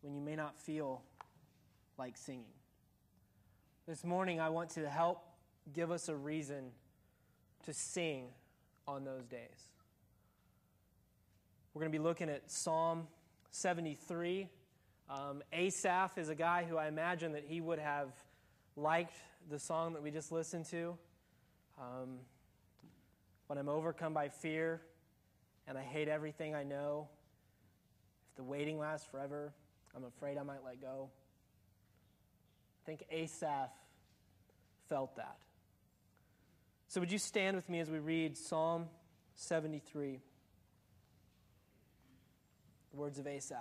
when you may not feel like singing. This morning, I want to help give us a reason to sing on those days. We're going to be looking at Psalm 73. Asaph is a guy who I imagine that he would have liked the song that we just listened to. When I'm overcome by fear and I hate everything I know, if the waiting lasts forever, I'm afraid I might let go. I think Asaph felt that. So would you stand with me as we read Psalm 73? The words of Asaph.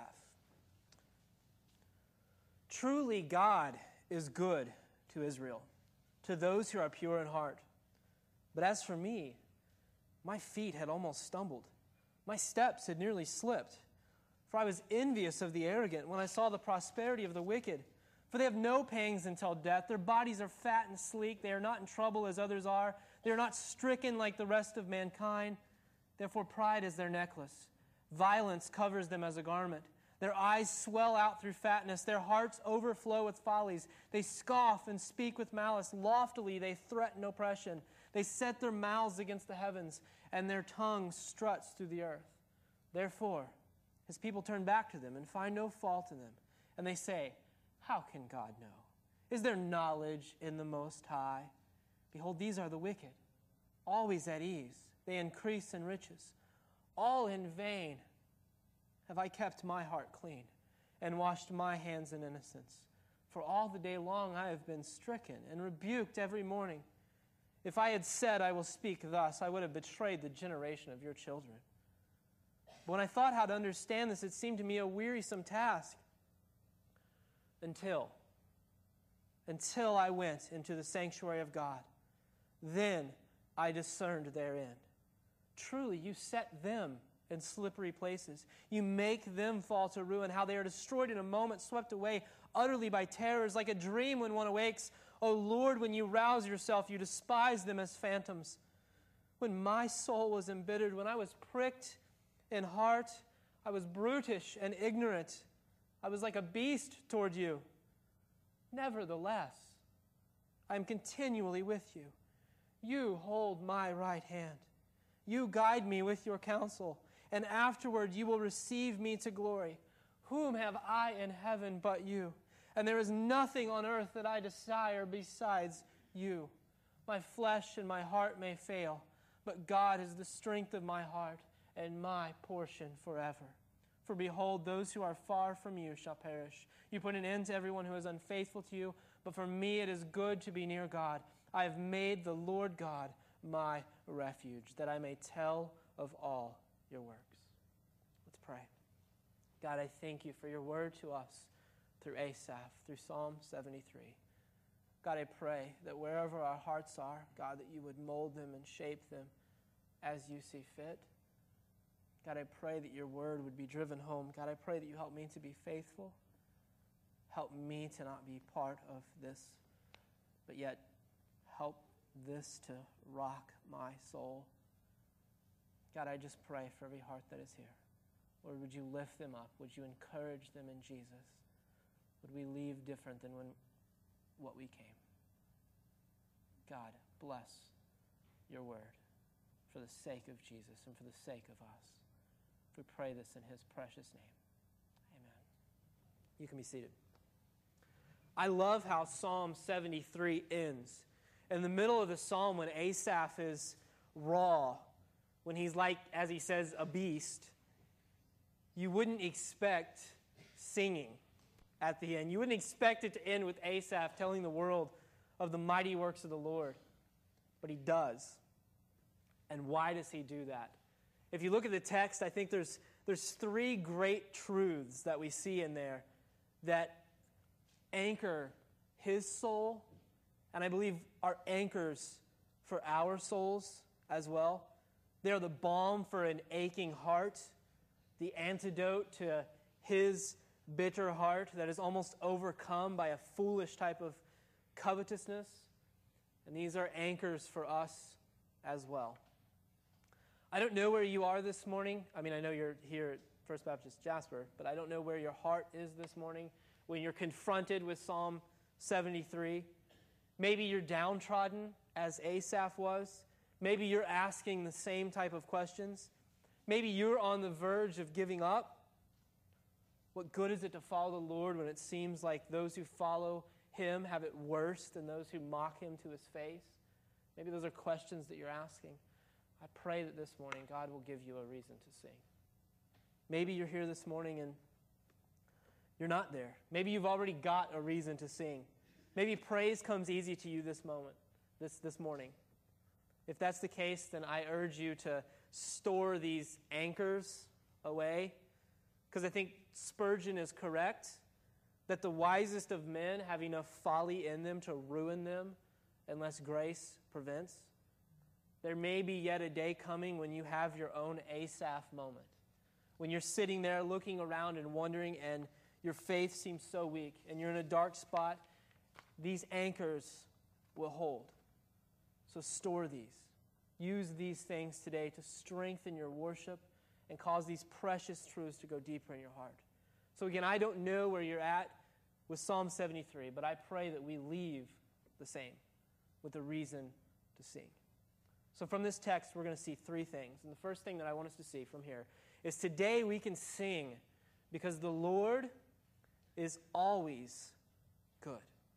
Truly God is good to Israel, to those who are pure in heart. But as for me, my feet had almost stumbled. My steps had nearly slipped. For I was envious of the arrogant when I saw the prosperity of the wicked. For they have no pangs until death. Their bodies are fat and sleek. They are not in trouble as others are. They are not stricken like the rest of mankind. Therefore pride is their necklace. Violence covers them as a garment. Their eyes swell out through fatness. Their hearts overflow with follies. They scoff and speak with malice. Loftily they threaten oppression. They set their mouths against the heavens, and their tongue struts through the earth. Therefore, his people turn back to them and find no fault in them. And they say, how can God know? Is there knowledge in the Most High? Behold, these are the wicked, always at ease. They increase in riches. All in vain have I kept my heart clean and washed my hands in innocence. For all the day long I have been stricken and rebuked every morning. If I had said, I will speak thus, I would have betrayed the generation of your children. But when I thought how to understand this, it seemed to me a wearisome task. Until I went into the sanctuary of God. Then I discerned their end. Truly, you set them in slippery places. You make them fall to ruin. How they are destroyed in a moment, swept away utterly by terrors, like a dream when one awakes. O Lord, when you rouse yourself, you despise them as phantoms. When my soul was embittered, when I was pricked in heart, I was brutish and ignorant. I was like a beast toward you. Nevertheless, I am continually with you. You hold my right hand. You guide me with your counsel, and afterward you will receive me to glory. Whom have I in heaven but you? And there is nothing on earth that I desire besides you. My flesh and my heart may fail, but God is the strength of my heart and my portion forever. For behold, those who are far from you shall perish. You put an end to everyone who is unfaithful to you, but for me it is good to be near God. I have made the Lord God my refuge, that I may tell of all your works. Let's pray. God, I thank you for your word to us through Asaph, through Psalm 73. God, I pray that wherever our hearts are, God, that you would mold them and shape them as you see fit. God, I pray that your word would be driven home. God, I pray that you help me to be faithful. Help me to not be part of this, but yet help this to rock my soul. God, I just pray for every heart that is here. Lord, would you lift them up? Would you encourage them in Jesus? Would we leave different than what we came? God, bless your word for the sake of Jesus and for the sake of us. We pray this in his precious name. Amen. You can be seated. I love how Psalm 73 ends. In the middle of the psalm, when Asaph is raw, when he's like, as he says, a beast, you wouldn't expect singing at the end. You wouldn't expect it to end with Asaph telling the world of the mighty works of the Lord. But he does. And why does he do that? If you look at the text, I think there's three great truths that we see in there that anchor his soul, and I believe are anchors for our souls as well. They're the balm for an aching heart, the antidote to his bitter heart that is almost overcome by a foolish type of covetousness. And these are anchors for us as well. I don't know where you are this morning. I mean, I know you're here First Baptist Jasper, but I don't know where your heart is this morning when you're confronted with Psalm 73. Maybe you're downtrodden as Asaph was. Maybe you're asking the same type of questions. Maybe you're on the verge of giving up. What good is it to follow the Lord when it seems like those who follow Him have it worse than those who mock Him to His face? Maybe those are questions that you're asking. I pray that this morning God will give you a reason to sing. Maybe you're here this morning and you're not there. Maybe you've already got a reason to sing. Maybe praise comes easy to you this morning. If that's the case, then I urge you to store these anchors away, because I think Spurgeon is correct that the wisest of men have enough folly in them to ruin them unless grace prevents. There may be yet a day coming when you have your own Asaph moment, when you're sitting there looking around and wondering and your faith seems so weak and you're in a dark spot. These anchors will hold. So store these. Use these things today to strengthen your worship and cause these precious truths to go deeper in your heart. So again, I don't know where you're at with Psalm 73, but I pray that we leave the same, with a reason to sing. So from this text, we're going to see three things. And the first thing that I want us to see from here is today we can sing because the Lord is always good.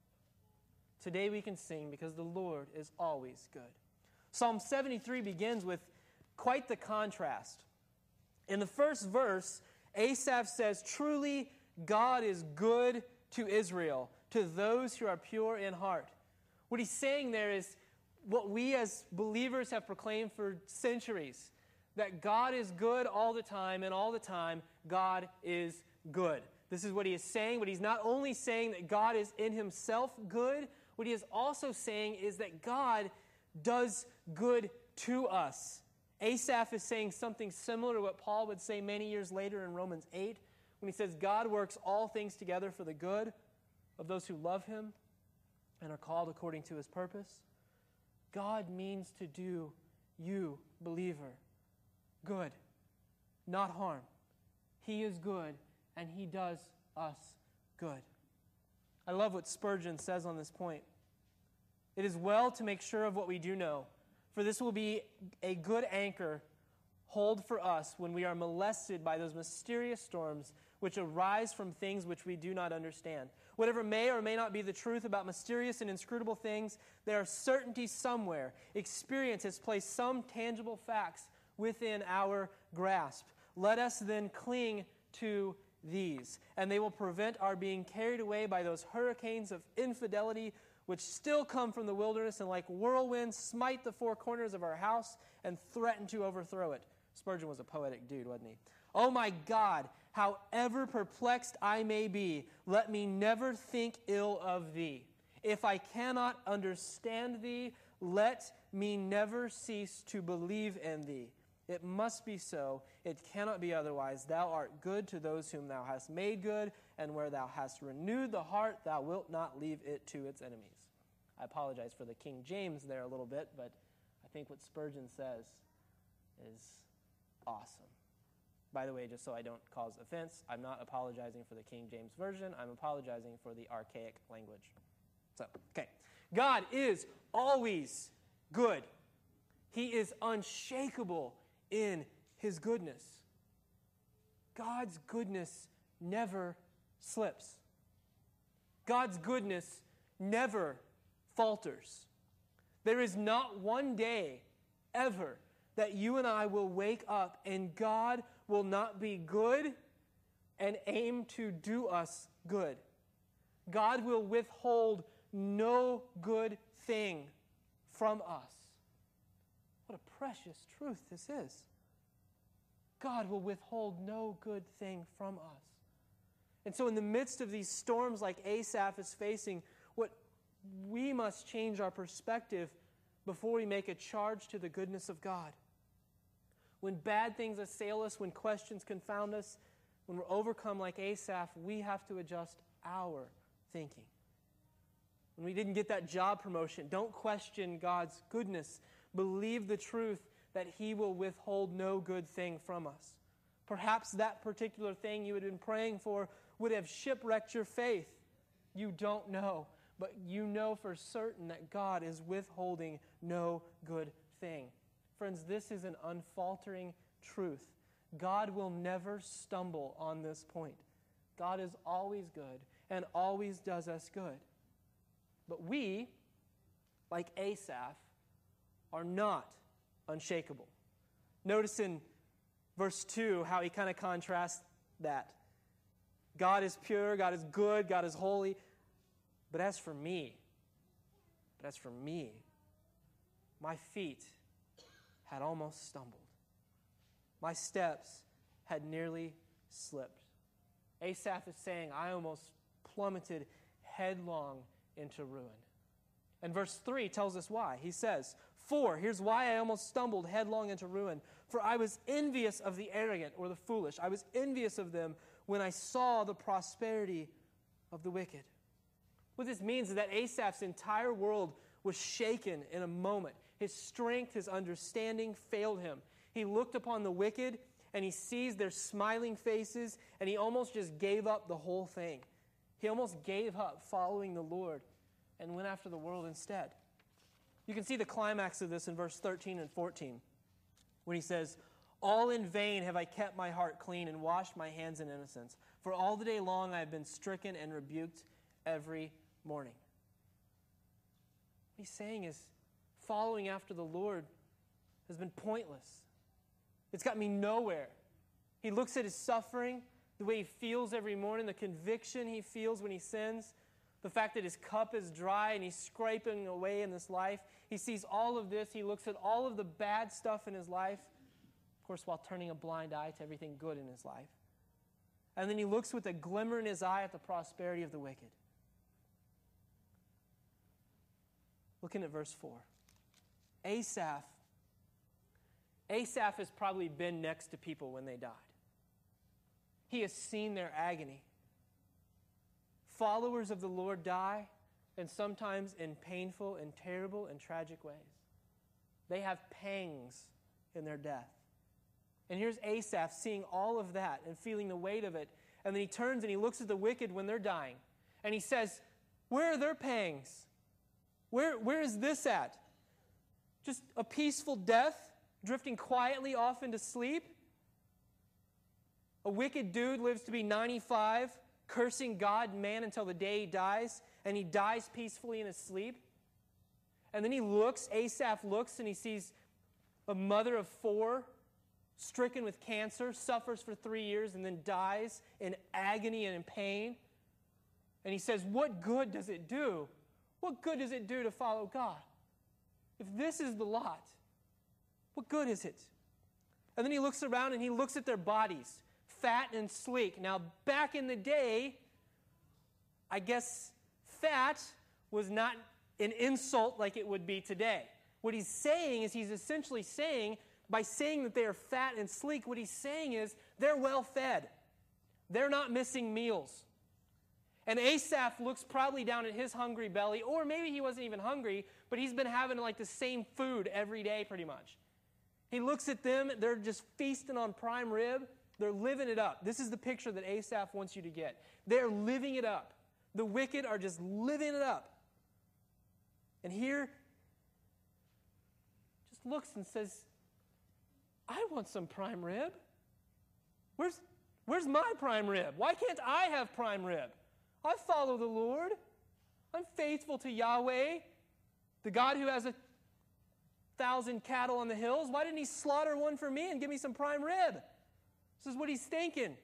Today we can sing because the Lord is always good. Psalm 73 begins with quite the contrast. In the first verse, Asaph says, "Truly God is good to Israel, to those who are pure in heart." What he's saying there is what we as believers have proclaimed for centuries, that God is good all the time, and all the time God is good. This is what he is saying, but he's not only saying that God is in himself good, what he is also saying is that God does good to us. Asaph is saying something similar to what Paul would say many years later in Romans 8, when he says, God works all things together for the good of those who love him and are called according to his purpose. God means to do you, believer, good, not harm. He is good, and he does us good. I love what Spurgeon says on this point. It is well to make sure of what we do know, for this will be a good anchor hold for us when we are molested by those mysterious storms which arise from things which we do not understand. Whatever may or may not be the truth about mysterious and inscrutable things, there are certainties somewhere. Experience has placed some tangible facts within our grasp. Let us then cling to these, and they will prevent our being carried away by those hurricanes of infidelity which still come from the wilderness and like whirlwinds smite the four corners of our house and threaten to overthrow it. Spurgeon was a poetic dude, wasn't he? Oh my God, however perplexed I may be, let me never think ill of thee. If I cannot understand thee, let me never cease to believe in thee. It must be so. It cannot be otherwise. Thou art good to those whom thou hast made good, and where thou hast renewed the heart, thou wilt not leave it to its enemies. I apologize for the King James there a little bit, but I think what Spurgeon says is awesome. By the way, just so I don't cause offense, I'm not apologizing for the King James Version. I'm apologizing for the archaic language. So, okay. God is always good. He is unshakable in his goodness. God's goodness never slips. God's goodness never falters. There is not one day ever that you and I will wake up and God will not be good and aim to do us good. God will withhold no good thing from us. What a precious truth this is. God will withhold no good thing from us. And so in the midst of these storms like Asaph is facing, what we must change our perspective before we make a charge to the goodness of God. When bad things assail us, when questions confound us, when we're overcome like Asaph, we have to adjust our thinking. When we didn't get that job promotion, don't question God's goodness. Believe the truth that he will withhold no good thing from us. Perhaps that particular thing you had been praying for would have shipwrecked your faith. You don't know, but you know for certain that God is withholding no good thing. Friends, this is an unfaltering truth. God will never stumble on this point. God is always good and always does us good. But we, like Asaph, are not unshakable. Notice in verse 2 how he kind of contrasts that. God is pure, God is good, God is holy. But as for me, my feet had almost stumbled. My steps had nearly slipped. Asaph is saying, I almost plummeted headlong into ruin. And verse 3 tells us why. He says, "For, here's why I almost stumbled headlong into ruin. For I was envious of the arrogant," or the foolish. "I was envious of them when I saw the prosperity of the wicked." What this means is that Asaph's entire world was shaken in a moment. His strength, his understanding failed him. He looked upon the wicked, and he sees their smiling faces, and he almost just gave up the whole thing. He almost gave up following the Lord and went after the world instead. You can see the climax of this in verse 13 and 14, when he says, "All in vain have I kept my heart clean and washed my hands in innocence. For all the day long I have been stricken and rebuked every morning." What he's saying is, following after the Lord has been pointless. It's got me nowhere. He looks at his suffering, the way he feels every morning, the conviction he feels when he sins, the fact that his cup is dry and he's scraping away in this life. He sees all of this. He looks at all of the bad stuff in his life, of course, while turning a blind eye to everything good in his life. And then he looks with a glimmer in his eye at the prosperity of the wicked. Looking at verse 4. Asaph has probably been next to people when they died. He has seen their agony. Followers of the Lord die, and sometimes in painful and terrible and tragic ways. They have pangs in their death. And here's Asaph seeing all of that and feeling the weight of it. And then he turns and he looks at the wicked when they're dying. And he says, where are their pangs? Where is this at? Just a peaceful death, drifting quietly off into sleep? A wicked dude lives to be 95, cursing God and man until the day he dies, and he dies peacefully in his sleep. And then Asaph looks, and he sees a mother of 4, stricken with cancer, suffers for 3 years, and then dies in agony and in pain. And he says, what good does it do? What good does it do to follow God? If this is the lot, what good is it? And then he looks around and he looks at their bodies, fat and sleek. Now, back in the day, I guess fat was not an insult like it would be today. What he's saying is he's essentially saying, by saying that they are fat and sleek, what he's saying is they're well fed. They're not missing meals. And Asaph looks proudly down at his hungry belly, or maybe he wasn't even hungry, but he's been having like the same food every day pretty much. He looks at them, they're just feasting on prime rib. They're living it up. This is the picture that Asaph wants you to get. They're living it up. The wicked are just living it up. And here, just looks and says, I want some prime rib. Where's my prime rib? Why can't I have prime rib? I follow the Lord. I'm faithful to Yahweh, the God who has 1,000 cattle on the hills. Why didn't he slaughter one for me and give me some prime rib? This is what he's thinking.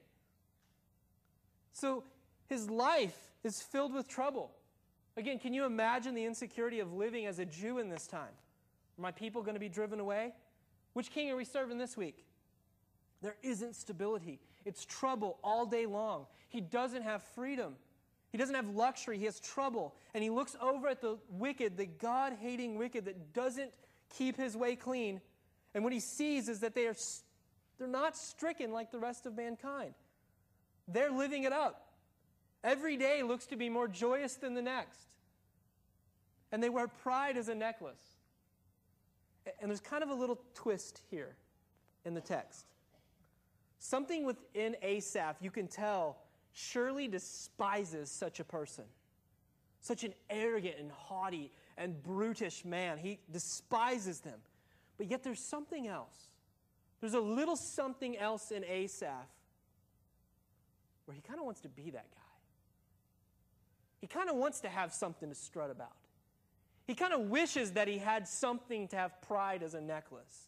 So his life is filled with trouble. Again, can you imagine the insecurity of living as a Jew in this time? Are my people going to be driven away? Which king are we serving this week? There isn't stability. It's trouble all day long. He doesn't have freedom. He doesn't have luxury. He has trouble. And he looks over at the wicked, the God-hating wicked that doesn't keep his way clean. And what he sees is that they're not stricken like the rest of mankind. They're living it up. Every day looks to be more joyous than the next. And they wear pride as a necklace. And there's kind of a little twist here in the text. Something within Asaph, you can tell, surely despises such a person. Such an arrogant and haughty and brutish man. He despises them. But yet there's something else. There's a little something else in Asaph where he kind of wants to be that guy. He kind of wants to have something to strut about. He kind of wishes that he had something to have pride as a necklace.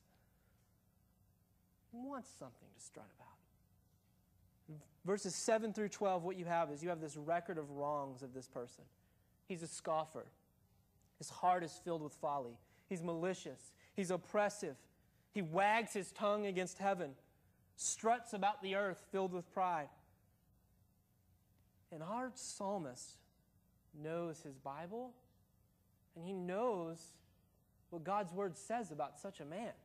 He wants something to strut about. Verses 7 through 12, what you have is you have this record of wrongs of this person. He's a scoffer. His heart is filled with folly. He's malicious. He's oppressive. He wags his tongue against heaven, struts about the earth filled with pride. And our psalmist knows his Bible, and he knows what God's word says about such a man.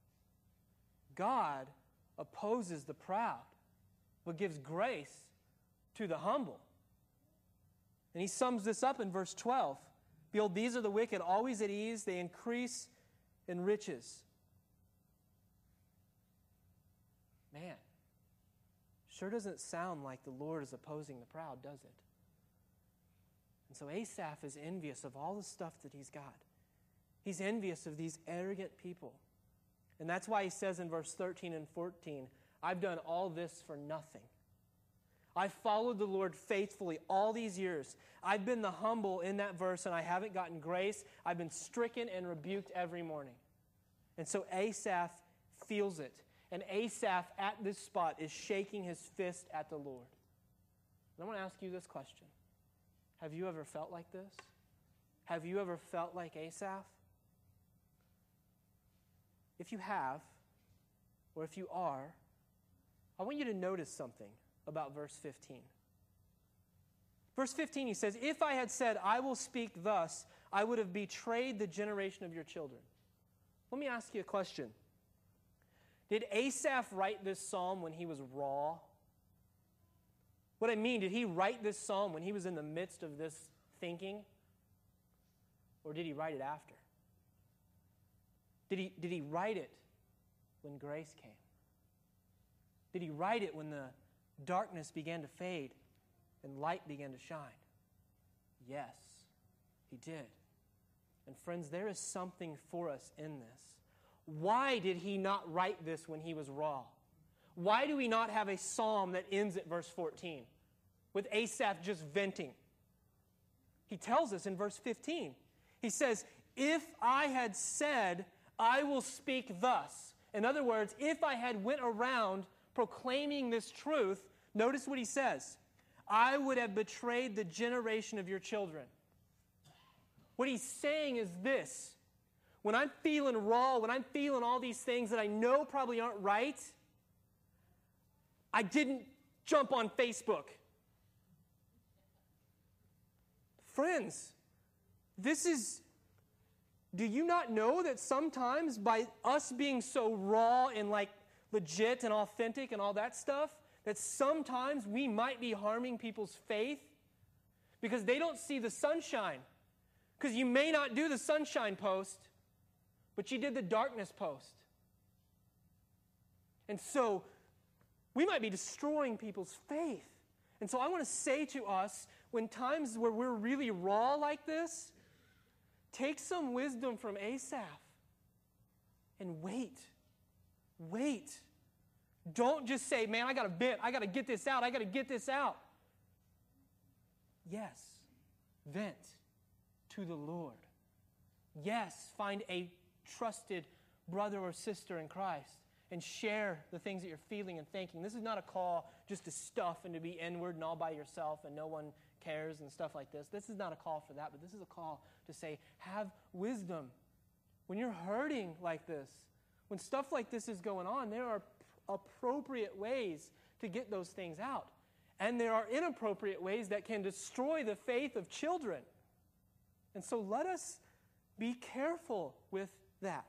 God opposes the proud, but gives grace to the humble. And he sums this up in verse 12. Behold, these are the wicked, always at ease. They increase in riches. Man, sure doesn't sound like the Lord is opposing the proud, does it? And so Asaph is envious of all the stuff that he's got. He's envious of these arrogant people. And that's why he says in verse 13 and 14, I've done all this for nothing. I've followed the Lord faithfully all these years. I've been the humble in that verse, and I haven't gotten grace. I've been stricken and rebuked every morning. And so Asaph feels it. And Asaph at this spot is shaking his fist at the Lord. And I want to ask you this question. Have you ever felt like this? Have you ever felt like Asaph? If you have, or if you are, I want you to notice something about verse 15. Verse 15, he says, if I had said, I will speak thus, I would have betrayed the generation of your children. Let me ask you a question. Did Asaph write this psalm when he was raw? What I mean, did he write this psalm when he was in the midst of this thinking? Or did he write it after? Did he write it when grace came? Did he write it when the darkness began to fade and light began to shine? Yes, he did. And friends, there is something for us in this. Why did he not write this when he was raw? Why do we not have a psalm that ends at verse 14 with Asaph just venting? He tells us in verse 15. He says, if I had said, I will speak thus. In other words, if I had went around proclaiming this truth, notice what he says. I would have betrayed the generation of your children. What he's saying is this. When I'm feeling raw, when I'm feeling all these things that I know probably aren't right, I didn't jump on Facebook. Friends, do you not know that sometimes by us being so raw and like legit and authentic and all that stuff, that sometimes we might be harming people's faith because they don't see the sunshine? Because you may not do the sunshine post, but you did the darkness post. And so we might be destroying people's faith. And so I want to say to us, when times where we're really raw like this, take some wisdom from Asaph and wait. Wait. Don't just say, man, I got to vent. I got to get this out. I got to get this out. Yes, vent to the Lord. Yes, find a trusted brother or sister in Christ and share the things that you're feeling and thinking. This is not a call just to stuff and to be inward and all by yourself and no one cares and stuff like this. This is not a call for that, but this is a call to say, have wisdom. When you're hurting like this, when stuff like this is going on, there are appropriate ways to get those things out. And there are inappropriate ways that can destroy the faith of children. And so let us be careful with that.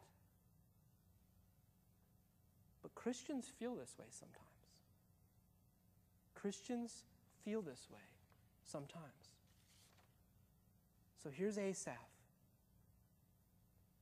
But Christians feel this way sometimes. Christians feel this way sometimes. So here's Asaph.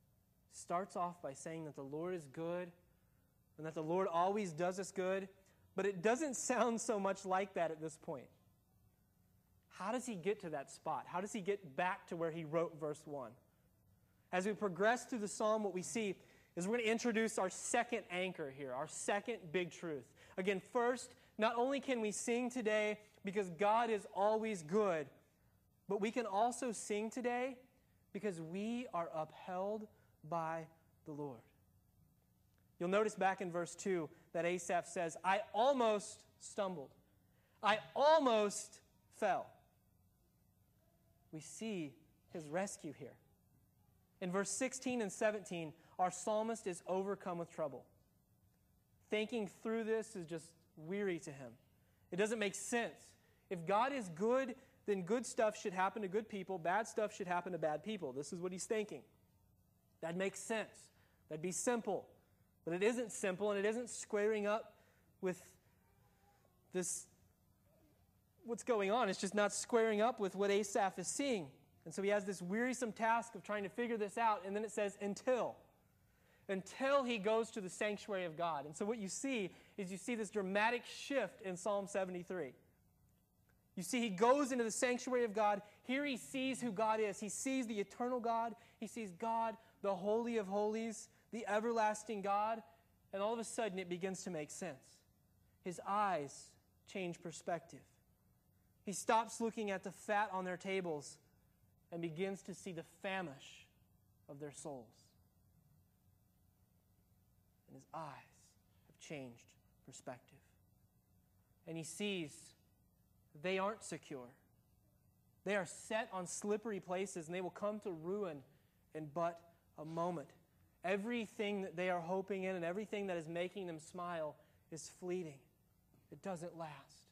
Starts off by saying that the Lord is good and that the Lord always does us good. But it doesn't sound so much like that at this point. How does he get to that spot? How does he get back to where he wrote verse 1? As we progress through the psalm, what we see is we're going to introduce our second anchor here, our second big truth. Again, first, not only can we sing today because God is always good, but we can also sing today because we are upheld by the Lord. You'll notice back in verse 2 that Asaph says, I almost stumbled. I almost fell. We see his rescue here. In verse 16 and 17, our psalmist is overcome with trouble. Thinking through this is just weary to him. It doesn't make sense. If God is good, then good stuff should happen to good people. Bad stuff should happen to bad people. This is what he's thinking. That makes sense. That'd be simple. But it isn't simple, and it isn't squaring up with this, what's going on. It's just not squaring up with what Asaph is seeing. And so he has this wearisome task of trying to figure this out, and then it says, until he goes to the sanctuary of God. And so what you see is this dramatic shift in Psalm 73. You see, he goes into the sanctuary of God. Here he sees who God is. He sees the eternal God. He sees God, the Holy of Holies, the everlasting God. And all of a sudden, it begins to make sense. His eyes change perspective. He stops looking at the fat on their tables and begins to see the famish of their souls. And his eyes have changed perspective. And he sees they aren't secure. They are set on slippery places, and they will come to ruin in but a moment. Everything that they are hoping in and everything that is making them smile is fleeting. It doesn't last.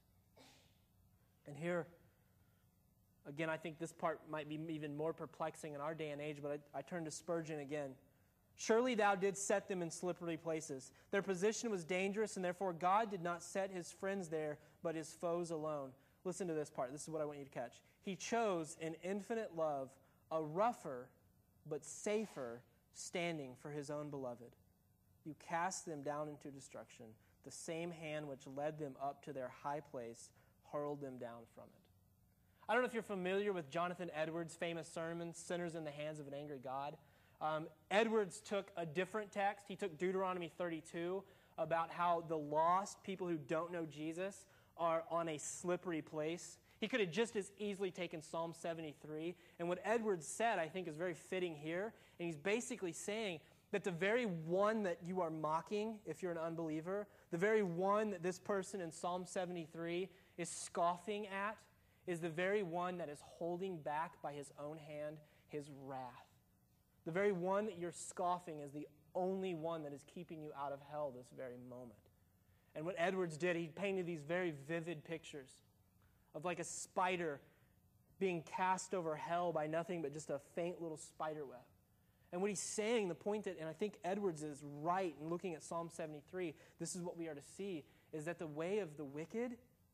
And here, again, I think this part might be even more perplexing in our day and age, but I turn to Spurgeon again. Surely thou didst set them in slippery places. Their position was dangerous, and therefore God did not set his friends there, but his foes alone. Listen to this part. This is what I want you to catch. He chose in infinite love a rougher but safer standing for his own beloved. You cast them down into destruction. The same hand which led them up to their high place hurled them down from it. I don't know if you're familiar with Jonathan Edwards' famous sermon, Sinners in the Hands of an Angry God. Edwards took a different text. He took Deuteronomy 32 about how the lost, people who don't know Jesus, are on a slippery place. He could have just as easily taken Psalm 73. And what Edwards said, I think, is very fitting here. And he's basically saying that the very one that you are mocking, if you're an unbeliever, the very one that this person in Psalm 73 is scoffing at, is the very one that is holding back by his own hand his wrath. The very one that you're scoffing is the only one that is keeping you out of hell this very moment. And what Edwards did, he painted these very vivid pictures of like a spider being cast over hell by nothing but just a faint little spider web. And what he's saying, the point that, and I think Edwards is right in looking at Psalm 73, this is what we are to see, is that the way of the wicked,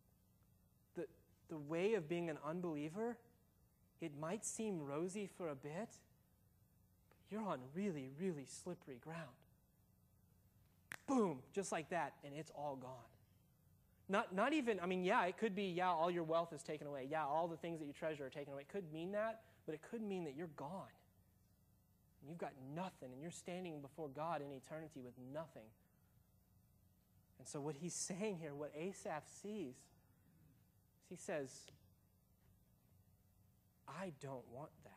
the way of being an unbeliever, it might seem rosy for a bit, but you're on really, really slippery ground. Boom, just like that, and it's all gone. Not even, it could be, all your wealth is taken away. Yeah, all the things that you treasure are taken away. It could mean that, but it could mean that you're gone. And you've got nothing, and you're standing before God in eternity with nothing. And so what he's saying here, what Asaph sees, he says, I don't want that.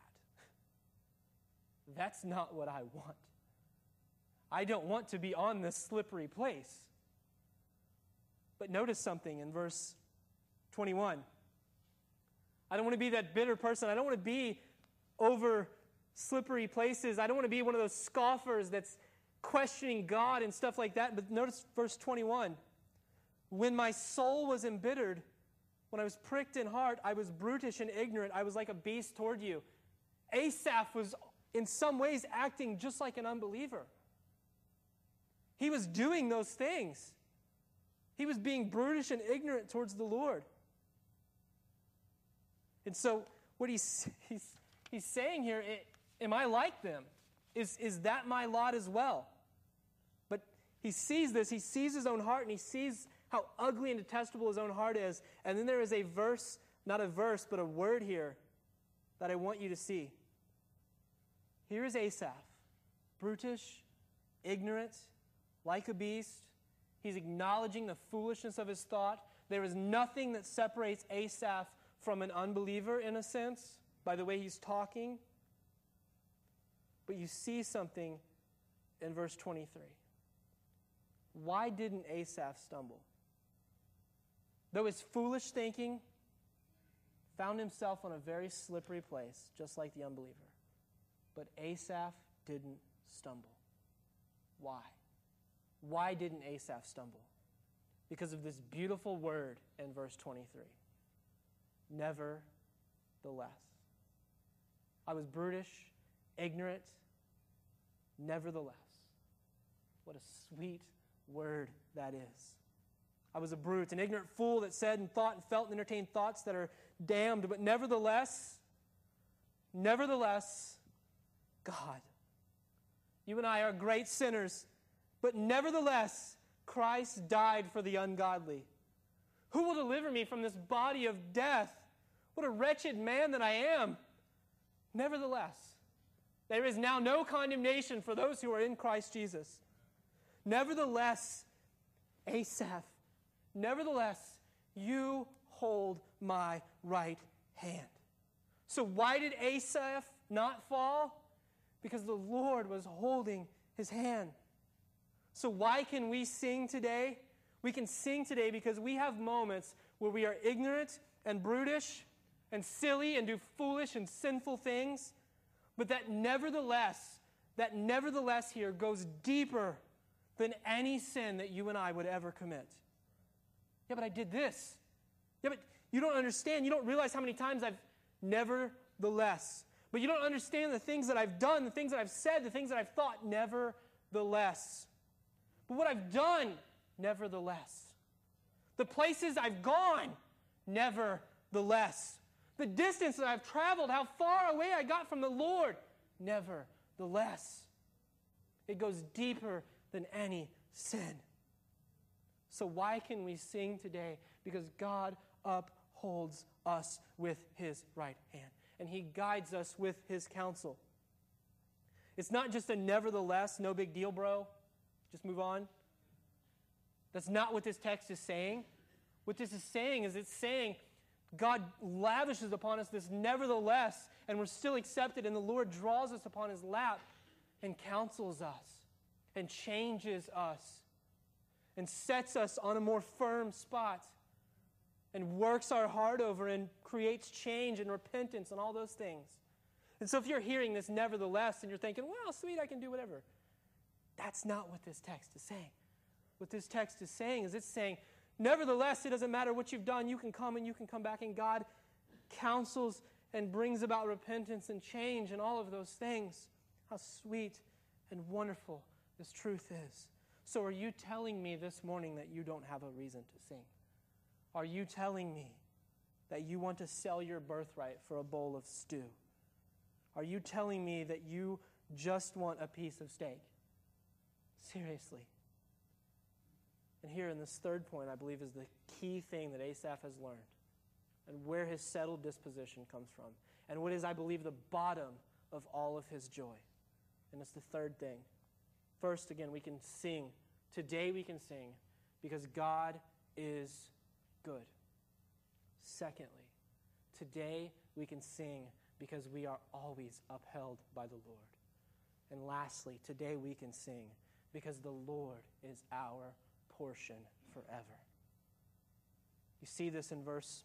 That's not what I want. I don't want to be on this slippery place. But notice something in verse 21. I don't want to be that bitter person. I don't want to be over slippery places. I don't want to be one of those scoffers that's questioning God and stuff like that. But notice verse 21. When my soul was embittered, when I was pricked in heart, I was brutish and ignorant. I was like a beast toward you. Asaph was in some ways acting just like an unbeliever. He was doing those things. He was being brutish and ignorant towards the Lord. And so what he's saying here, am I like them? Is that my lot as well? But he sees this. He sees his own heart, and he sees how ugly and detestable his own heart is. And then there is a verse, not a verse, but a word here that I want you to see. Here is Asaph, brutish, ignorant, like a beast. He's acknowledging the foolishness of his thought. There is nothing that separates Asaph from an unbeliever, in a sense, by the way he's talking. But you see something in verse 23. Why didn't Asaph stumble? Though his foolish thinking found himself on a very slippery place, just like the unbeliever. But Asaph didn't stumble. Why? Why didn't Asaph stumble? Because of this beautiful word in verse 23. Nevertheless. I was brutish, ignorant, nevertheless. What a sweet word that is. I was a brute, an ignorant fool that said and thought and felt and entertained thoughts that are damned. But nevertheless, God, you and I are great sinners, but nevertheless, Christ died for the ungodly. Who will deliver me from this body of death? What a wretched man that I am. Nevertheless, there is now no condemnation for those who are in Christ Jesus. Nevertheless, Asaph, nevertheless, you hold my right hand. So why did Asaph not fall? Because the Lord was holding his hand. So why can we sing today? We can sing today because we have moments where we are ignorant and brutish and silly and do foolish and sinful things. But that nevertheless here goes deeper than any sin that you and I would ever commit. Yeah, but I did this. Yeah, but you don't understand. You don't realize how many times I've nevertheless. But you don't understand the things that I've done, the things that I've said, the things that I've thought, nevertheless. But what I've done, nevertheless. The places I've gone, nevertheless. The distance that I've traveled, how far away I got from the Lord, nevertheless. It goes deeper than any sin. So why can we sing today? Because God upholds us with his right hand. And he guides us with his counsel. It's not just a nevertheless, no big deal, bro. Just move on. That's not what this text is saying. What this is saying is it's saying God lavishes upon us this nevertheless, and we're still accepted, and the Lord draws us upon his lap and counsels us and changes us and sets us on a more firm spot and works our heart over and creates change and repentance and all those things. And so if you're hearing this nevertheless and you're thinking, well, sweet, I can do whatever. That's not what this text is saying. What this text is saying is it's saying, nevertheless, it doesn't matter what you've done. You can come and you can come back, and God counsels and brings about repentance and change and all of those things. How sweet and wonderful this truth is. So are you telling me this morning that you don't have a reason to sing? Are you telling me that you want to sell your birthright for a bowl of stew? Are you telling me that you just want a piece of steak? Seriously. And here in this third point, I believe, is the key thing that Asaph has learned and where his settled disposition comes from. And what is, I believe, the bottom of all of his joy. And it's the third thing. First, again, we can sing. Today we can sing because God is good. Secondly, today we can sing because we are always upheld by the Lord. And lastly, today we can sing because the Lord is our portion forever. You see this in verse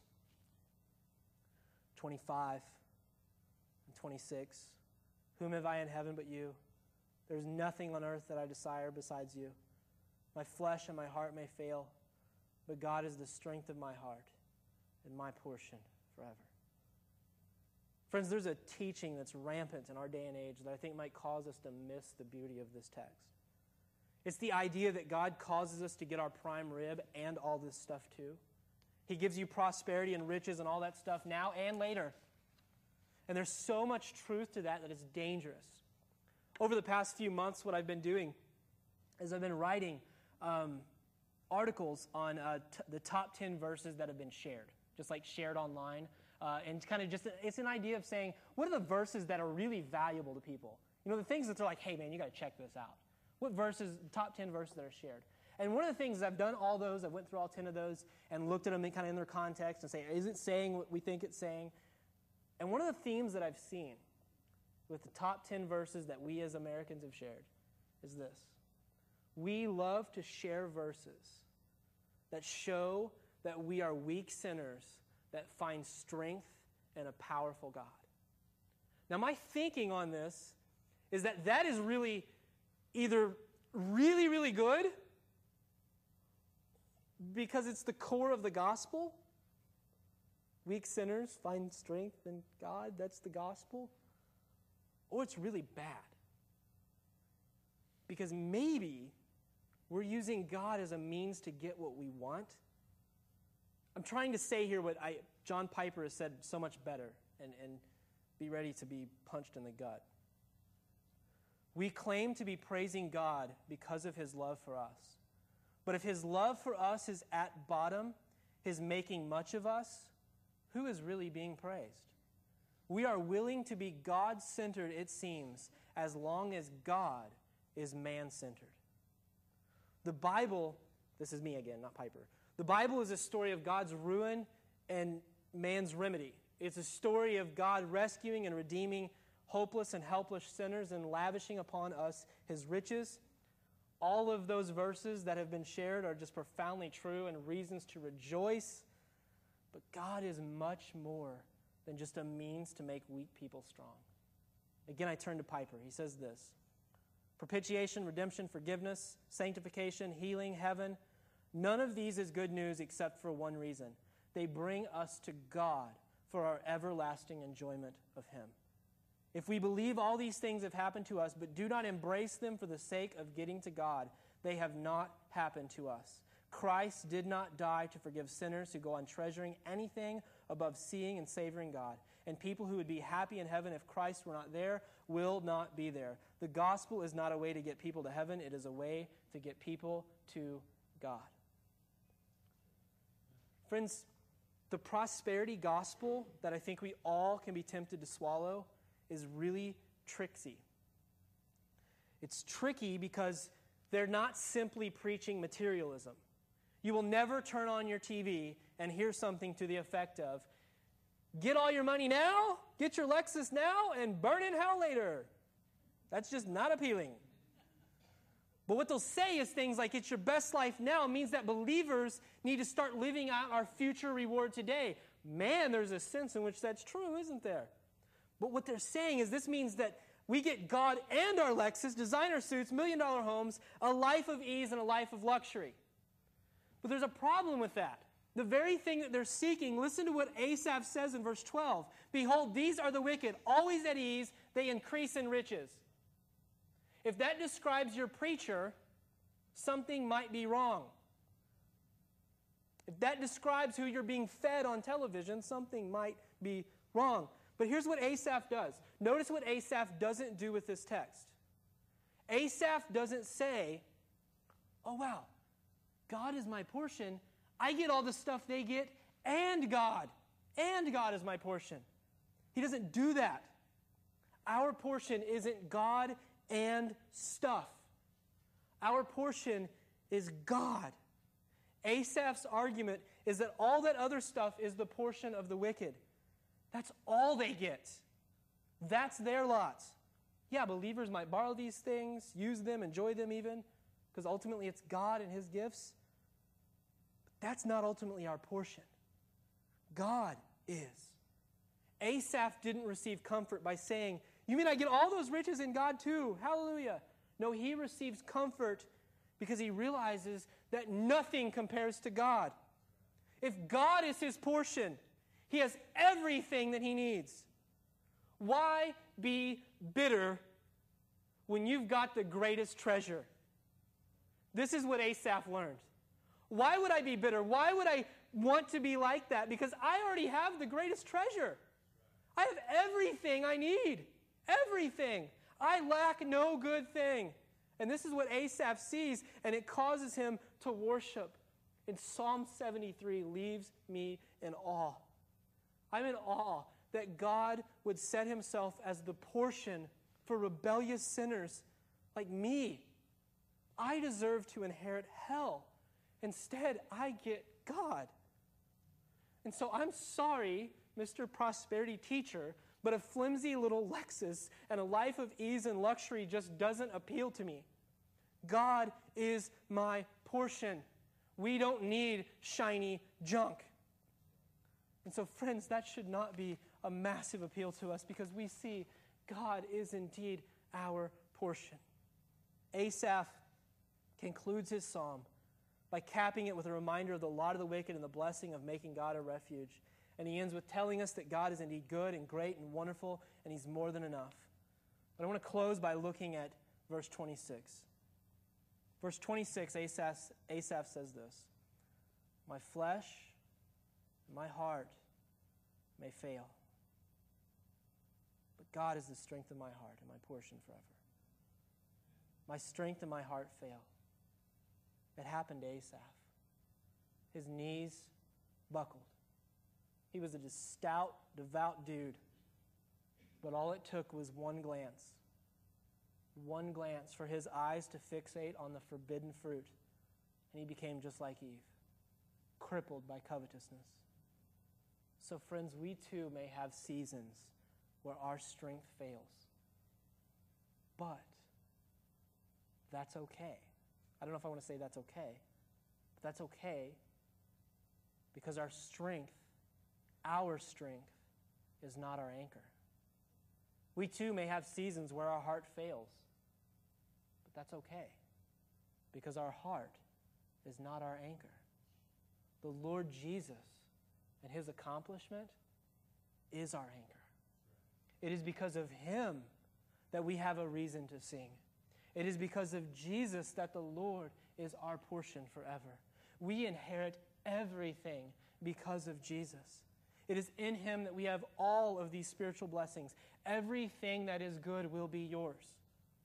25 and 26. Whom have I in heaven but you? There's nothing on earth that I desire besides you. My flesh and my heart may fail, but God is the strength of my heart and my portion forever. Friends, there's a teaching that's rampant in our day and age that I think might cause us to miss the beauty of this text. It's the idea that God causes us to get our prime rib and all this stuff too. He gives you prosperity and riches and all that stuff now and later. And there's so much truth to that it's dangerous. Over the past few months, what I've been doing is I've been writing articles on the top 10 verses that have been shared, just like shared online. And kind of just, it's an idea of saying, what are the verses that are really valuable to people? You know, the things that are like, hey, man, you got to check this out. What verses, top 10 verses that are shared? And one of the things, I've done all those, I went through all 10 of those and looked at them kind of in their context and say, is it saying what we think it's saying? And one of the themes that I've seen with the top 10 verses that we as Americans have shared is this. We love to share verses that show that we are weak sinners that find strength in a powerful God. Now, my thinking on this is that is really either really, really good because it's the core of the gospel. Weak sinners find strength in God. That's the gospel. Or it's really bad. Because maybe we're using God as a means to get what we want. I'm trying to say here what John Piper has said so much better and be ready to be punched in the gut. We claim to be praising God because of his love for us. But if his love for us is at bottom, his making much of us, who is really being praised? We are willing to be God-centered, it seems, as long as God is man-centered. The Bible, this is me again, not Piper. The Bible is a story of God's ruin and man's remedy. It's a story of God rescuing and redeeming hopeless and helpless sinners and lavishing upon us his riches. All of those verses that have been shared are just profoundly true and reasons to rejoice. But God is much more than just a means to make weak people strong. Again, I turn to Piper. He says this: propitiation, redemption, forgiveness, sanctification, healing, heaven, none of these is good news except for one reason. They bring us to God for our everlasting enjoyment of him. If we believe all these things have happened to us but do not embrace them for the sake of getting to God, they have not happened to us. Christ did not die to forgive sinners who go on treasuring anything above seeing and savoring God. And people who would be happy in heaven if Christ were not there will not be there. The gospel is not a way to get people to heaven. It is a way to get people to God. Friends, the prosperity gospel that I think we all can be tempted to swallow is really tricksy. It's tricky because they're not simply preaching materialism. You will never turn on your TV and hear something to the effect of, get all your money now, get your Lexus now, and burn in hell later. That's just not appealing. But what they'll say is things like, it's your best life now, means that believers need to start living out our future reward today. Man, there's a sense in which that's true, isn't there? But what they're saying is this means that we get God and our Lexus, designer suits, million-dollar homes, a life of ease and a life of luxury. But there's a problem with that. The very thing that they're seeking, listen to what Asaph says in verse 12. Behold, these are the wicked, always at ease, they increase in riches. If that describes your preacher, something might be wrong. If that describes who you're being fed on television, something might be wrong. But here's what Asaph does. Notice what Asaph doesn't do with this text. Asaph doesn't say, oh wow, God is my portion. I get all the stuff they get, and God is my portion. He doesn't do that. Our portion isn't God and stuff. Our portion is God. Asaph's argument is that all that other stuff is the portion of the wicked. That's all they get. That's their lot. Yeah, believers might borrow these things, use them, enjoy them even, because ultimately it's God and his gifts. But that's not ultimately our portion. God is. Asaph didn't receive comfort by saying, you mean I get all those riches in God too? Hallelujah. No, he receives comfort because he realizes that nothing compares to God. If God is his portion, he has everything that he needs. Why be bitter when you've got the greatest treasure? This is what Asaph learned. Why would I be bitter? Why would I want to be like that? Because I already have the greatest treasure. I have everything I need. Everything. I lack no good thing. And this is what Asaph sees, and it causes him to worship. And Psalm 73 leaves me in awe. I'm in awe that God would set himself as the portion for rebellious sinners like me. I deserve to inherit hell. Instead, I get God. And so I'm sorry, Mr. Prosperity Teacher, but a flimsy little Lexus and a life of ease and luxury just doesn't appeal to me. God is my portion. We don't need shiny junk. And so, friends, that should not be a massive appeal to us because we see God is indeed our portion. Asaph concludes his psalm by capping it with a reminder of the lot of the wicked and the blessing of making God a refuge. And he ends with telling us that God is indeed good and great and wonderful, and he's more than enough. But I want to close by looking at verse 26. Verse 26, Asaph says this, "My flesh and my heart may fail, but God is the strength of my heart and my portion forever." My strength and my heart fail. It happened to Asaph. His knees buckled. He was a stout, devout dude. But all it took was one glance for his eyes to fixate on the forbidden fruit, and he became just like Eve, crippled by covetousness. So, friends, we too may have seasons where our strength fails. But that's okay. I don't know if I want to say that's okay, but that's okay because our strength is not our anchor. We too may have seasons where our heart fails, but that's okay because our heart is not our anchor. The Lord Jesus and his accomplishment is our anchor. It is because of him that we have a reason to sing. It is because of Jesus that the Lord is our portion forever. We inherit everything because of Jesus. It is in him that we have all of these spiritual blessings. Everything that is good will be yours.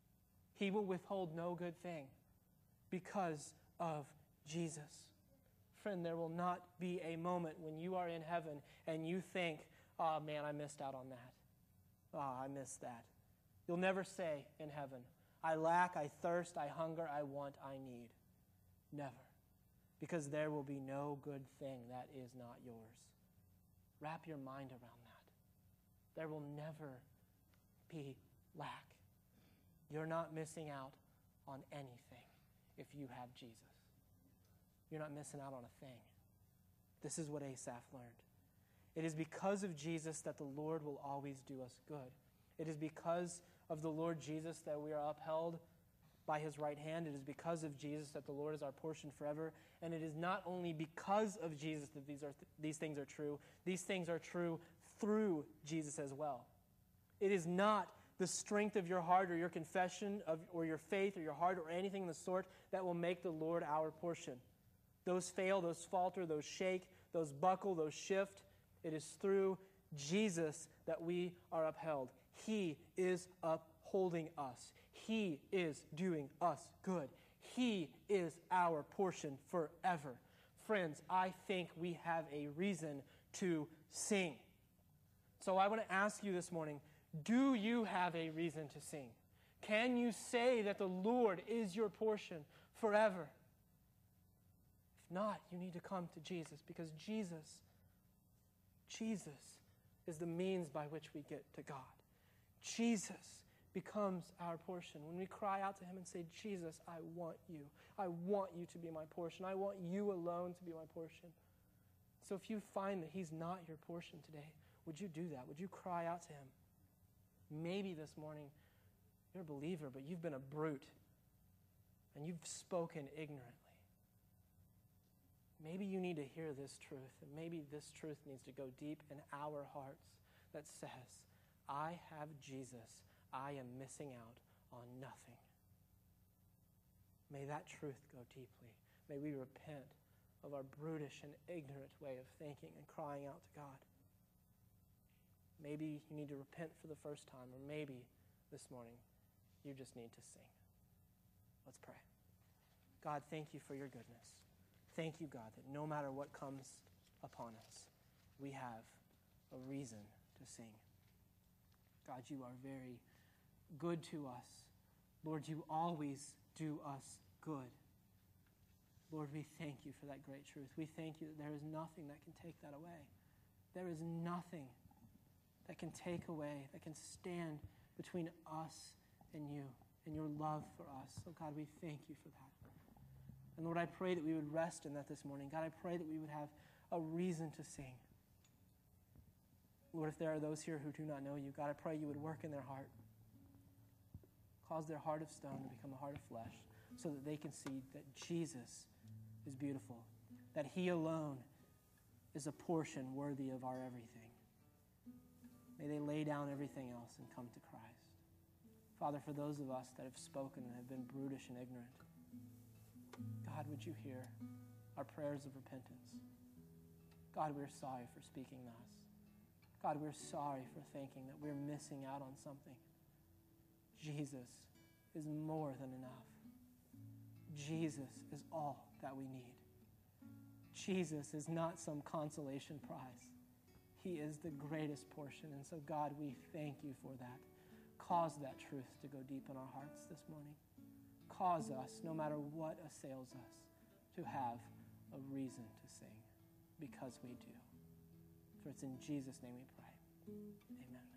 He will withhold no good thing because of Jesus. Friend, there will not be a moment when you are in heaven and you think, "Oh man, I missed out on that. Oh, I missed that." You'll never say in heaven, "I lack, I thirst, I hunger, I want, I need." Never. Because there will be no good thing that is not yours. Wrap your mind around that. There will never be lack. You're not missing out on anything if you have Jesus. You're not missing out on a thing. This is what Asaph learned. It is because of Jesus that the Lord will always do us good. It is because of the Lord Jesus that we are upheld by his right hand. It is because of Jesus that the Lord is our portion forever. And it is not only because of Jesus that these things are true. These things are true through Jesus as well. It is not the strength of your heart or your confession or your faith or your heart or anything of the sort that will make the Lord our portion. Those fail, those falter, those shake, those buckle, those shift. It is through Jesus that we are upheld. He is upholding us. He is doing us good. He is our portion forever. Friends, I think we have a reason to sing. So I want to ask you this morning, do you have a reason to sing? Can you say that the Lord is your portion forever? If not, you need to come to Jesus because Jesus is the means by which we get to God. Jesus becomes our portion. When we cry out to him and say, "Jesus, I want you. I want you to be my portion. I want you alone to be my portion." So if you find that he's not your portion today, would you do that? Would you cry out to him? Maybe this morning you're a believer, but you've been a brute and you've spoken ignorantly. Maybe you need to hear this truth, and maybe this truth needs to go deep in our hearts that says, I have Jesus. I am missing out on nothing. May that truth go deeply. May we repent of our brutish and ignorant way of thinking and crying out to God. Maybe you need to repent for the first time, or maybe this morning you just need to sing. Let's pray. God, thank you for your goodness. Thank you, God, that no matter what comes upon us, we have a reason to sing. God, you are very good to us. Lord, you always do us good. Lord, we thank you for that great truth. We thank you that there is nothing that can take that away. There is nothing that can take away, that can stand between us and you and your love for us. So God, we thank you for that. And Lord, I pray that we would rest in that this morning. God, I pray that we would have a reason to sing. Lord, if there are those here who do not know you, God, I pray you would work in their heart. Cause their heart of stone to become a heart of flesh so that they can see that Jesus is beautiful, that he alone is a portion worthy of our everything. May they lay down everything else and come to Christ. Father, for those of us that have spoken and have been brutish and ignorant, God, would you hear our prayers of repentance? God, we're sorry for speaking thus. God, we're sorry for thinking that we're missing out on something. Jesus is more than enough. Jesus is all that we need. Jesus is not some consolation prize. He is the greatest portion. And so, God, we thank you for that. Cause that truth to go deep in our hearts this morning. Cause us, no matter what assails us, to have a reason to sing, because we do. For it's in Jesus' name we pray. Amen.